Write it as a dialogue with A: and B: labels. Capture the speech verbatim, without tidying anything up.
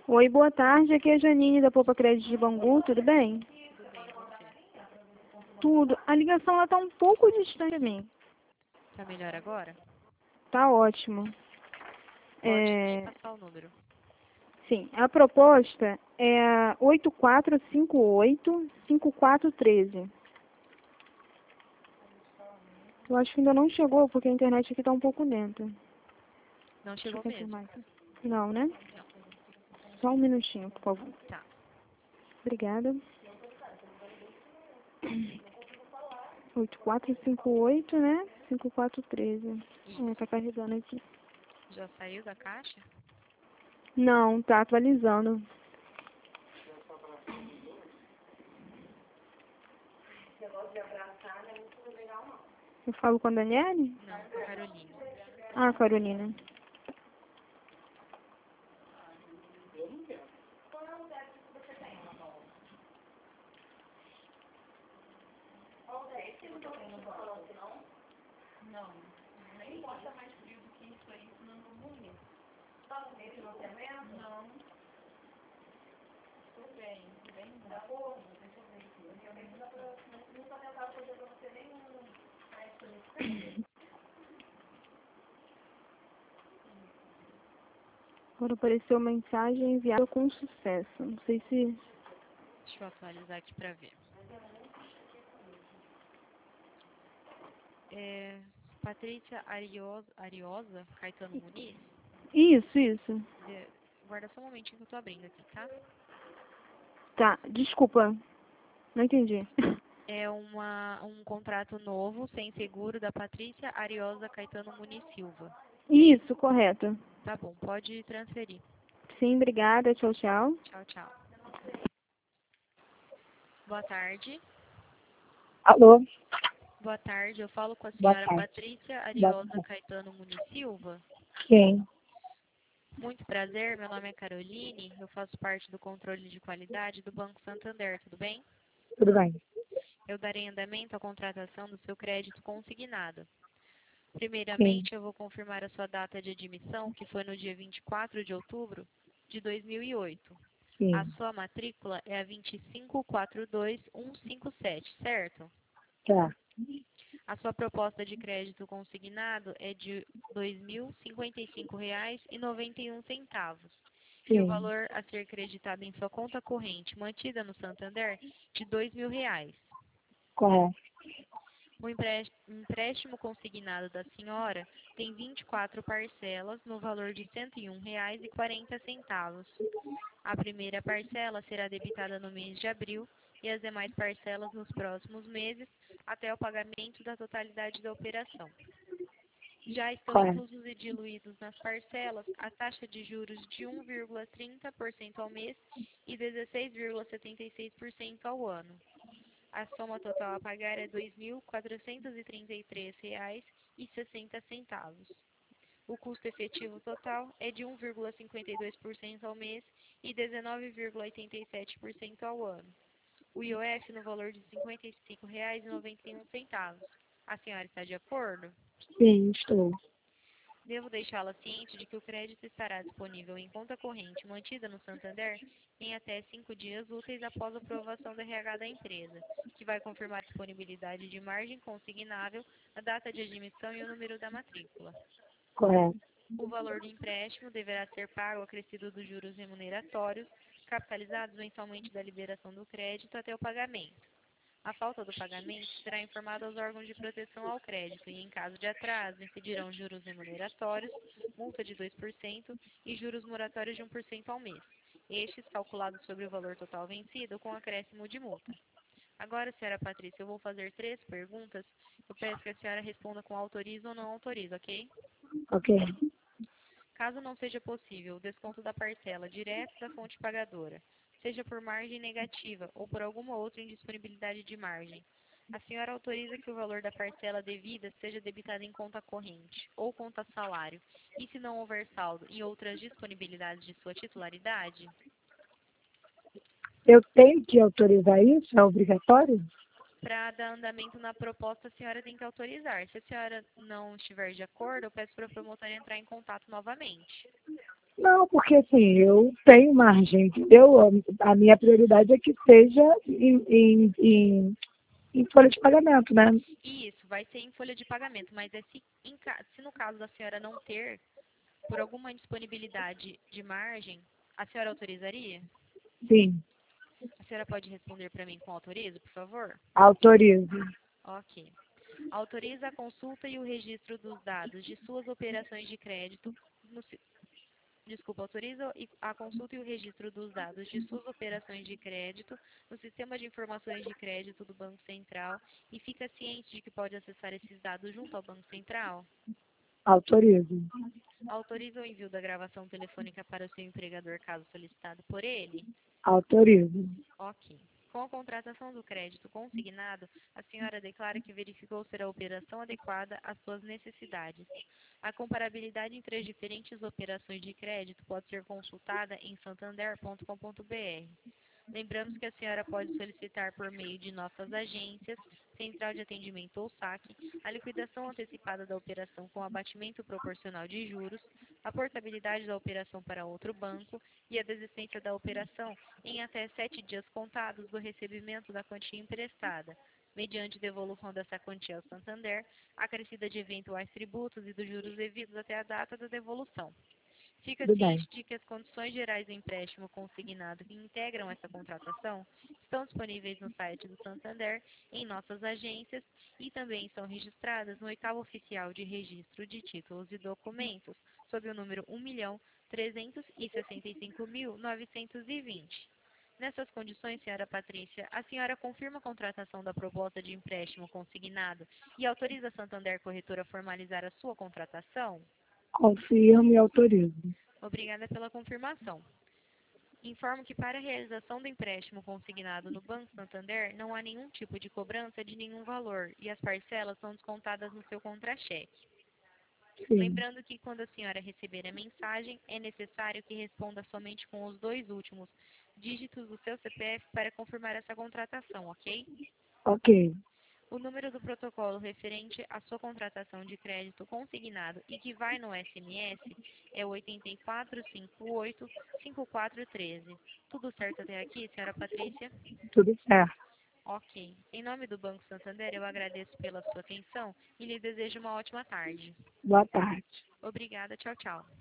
A: Oi, boa tarde. Aqui é a Janine da Poupa Crédito de Bangu, tudo bem?
B: Tudo bem, e você?
A: Tudo. A ligação ela tá um pouco distante de mim.
B: Tá melhor agora?
A: Tá ótimo.
B: Pode me
A: É,
B: passar o número.
A: sim, a proposta é a oito quatro cinco oito, cinco quatro um três. Eu acho que ainda não chegou, porque a internet aqui tá um pouco lenta.
B: Não
A: Deixa eu
B: chegou mesmo.
A: confirmar aqui. Não, né?
B: Não.
A: Só um minutinho, por favor.
B: Tá.
A: Obrigada. oito quatro cinco oito, né? cinco quatro um três. É,
B: Isso.
A: tá carregando aqui.
B: Já saiu da caixa?
A: Não, tá atualizando. Eu falo com a Daniele?
B: Não, com a Caroline.
A: Ah, Carolina. Agora apareceu mensagem enviada com sucesso. Não sei se...
B: Deixa eu atualizar aqui pra ver. É, Patrícia Ariosa, Ariosa Caetano Muniz?
A: Isso, isso.
B: De- Guarda só um momentinho que eu tô abrindo aqui, tá?
A: Tá, desculpa. Não entendi.
B: É uma, um contrato novo, sem seguro, da Patrícia Ariosa Caetano Muniz Silva. É isso?
A: Isso, correto.
B: Tá bom, pode transferir.
A: Sim, obrigada. Tchau, tchau.
B: Tchau, tchau. Boa tarde.
C: Alô,
B: Boa tarde, eu falo com a
C: boa
B: senhora
C: tarde.
B: Patrícia
C: Boa
B: Ariosa
C: tarde.
B: Caetano Muniz Silva.
C: Sim,
B: Muito prazer, meu nome é Caroline, eu faço parte do controle de qualidade do Banco Santander, tudo bem?
C: tudo bem.
B: Eu darei andamento à contratação do seu crédito consignado.
C: Sim,
B: Primeiramente, eu vou confirmar a sua data de admissão, que foi no dia vinte e quatro de outubro de dois mil e oito. A
C: sim,
B: sua matrícula é a dois cinco quatro dois um cinco sete, certo?
C: tá.
B: A sua proposta de crédito consignado é de dois mil e cinquenta e cinco reais e noventa e um centavos. E o
C: Sim,
B: valor a ser creditado em sua conta corrente mantida no Santander de dois mil reais.
C: correto.
B: O emprés- empréstimo consignado da senhora tem vinte e quatro parcelas no valor de cento e um reais e quarenta centavos. A primeira parcela será debitada no mês de abril e as demais parcelas nos próximos meses até o pagamento da totalidade da operação. Já estão
C: Correto.
B: inclusos e diluídos nas parcelas a taxa de juros de um vírgula trinta por cento ao mês e dezesseis vírgula setenta e seis por cento ao ano. A soma total a pagar é dois mil quatrocentos e trinta e três reais e sessenta centavos. O custo efetivo total é de um vírgula cinquenta e dois por cento ao mês e dezenove vírgula oitenta e sete por cento ao ano. O I O F no valor de cinquenta e cinco reais e noventa e um centavos. A senhora está de acordo?
C: Sim, estou.
B: Devo deixá-la ciente de que o crédito estará disponível em conta corrente mantida no Santander em até cinco dias úteis após a aprovação do R H da empresa, que vai confirmar a disponibilidade de margem consignável, a data de admissão e o número da matrícula.
C: Correto.
B: O valor do empréstimo deverá ser pago acrescido dos juros remuneratórios, capitalizados mensalmente da liberação do crédito até o pagamento. A falta do pagamento será informada aos órgãos de proteção ao crédito e, em caso de atraso, incidirão juros remuneratórios, multa de dois por cento e juros moratórios de um por cento ao mês, estes calculados sobre o valor total vencido com acréscimo de multa. Agora, senhora Patrícia, eu vou fazer três perguntas. Eu peço que a senhora responda com autoriza ou não autoriza, ok?
C: Ok.
B: Caso não seja possível o desconto da parcela direto da fonte pagadora, seja por margem negativa ou por alguma outra indisponibilidade de margem, a senhora autoriza que o valor da parcela devida seja debitado em conta corrente ou conta salário, e se não houver saldo, em outras disponibilidades de sua titularidade?
C: Eu tenho que autorizar isso? É obrigatório?
B: Para dar andamento na proposta, a senhora tem que autorizar. Se a senhora não estiver de acordo, eu peço para a promotora entrar em contato novamente.
C: Não, Não, porque assim, eu tenho margem, entendeu? A minha prioridade é que seja em, em, em, em folha de pagamento, né?
B: Isso, vai ser em folha de pagamento, mas é se, em ca- se no caso da senhora não ter, por alguma disponibilidade de margem, a senhora autorizaria?
C: Sim,
B: A senhora pode responder para mim com autorizo, por favor?
C: autorizo.
B: Ok. Autoriza a consulta e o registro dos dados de suas operações de crédito no, si- desculpa, autoriza e- a consulta e o registro dos dados de suas operações de crédito no sistema de informações de crédito do Banco Central e fica ciente de que pode acessar esses dados junto ao Banco Central?
C: Autorizo.
B: Autoriza o envio da gravação telefônica para o seu empregador caso solicitado por ele?
C: Autorizo.
B: Ok. Com a contratação do crédito consignado, a senhora declara que verificou ser a operação adequada às suas necessidades. A comparabilidade entre as diferentes operações de crédito pode ser consultada em santander ponto com ponto br. Lembramos que a senhora pode solicitar por meio de nossas agências, central de atendimento ou saque, a liquidação antecipada da operação com abatimento proporcional de juros, a portabilidade da operação para outro banco e a desistência da operação em até sete dias contados do recebimento da quantia emprestada, mediante devolução dessa quantia ao Santander, acrescida de eventuais tributos e dos juros devidos até a data da devolução. Fica
C: Tudo bem.
B: ciente de que as condições gerais do empréstimo consignado que integram essa contratação estão disponíveis no site do Santander, em nossas agências e também estão registradas no oitavo oficial de registro de títulos e documentos, sob o número um milhão trezentos e sessenta e cinco mil novecentos e vinte. Nessas condições, senhora Patrícia, a senhora confirma a contratação da proposta de empréstimo consignado e autoriza a Santander Corretora a formalizar a sua contratação?
C: Confirmo e autorizo.
B: Obrigada pela confirmação. Informo que para a realização do empréstimo consignado no Banco Santander não há nenhum tipo de cobrança de nenhum valor e as parcelas são descontadas no seu contra-cheque.
C: Sim.
B: Lembrando que quando a senhora receber a mensagem, é necessário que responda somente com os dois últimos dígitos do seu C P F para confirmar essa contratação, ok?
C: Ok.
B: O número do protocolo referente à sua contratação de crédito consignado e que vai no S M S é o oito quatro cinco oito cinco quatro um três. Tudo certo até aqui, senhora Patrícia?
C: Tudo certo.
B: Ok. Em nome do Banco Santander, eu agradeço pela sua atenção e lhe desejo uma ótima tarde.
C: Boa tarde.
B: Obrigada. Tchau, tchau.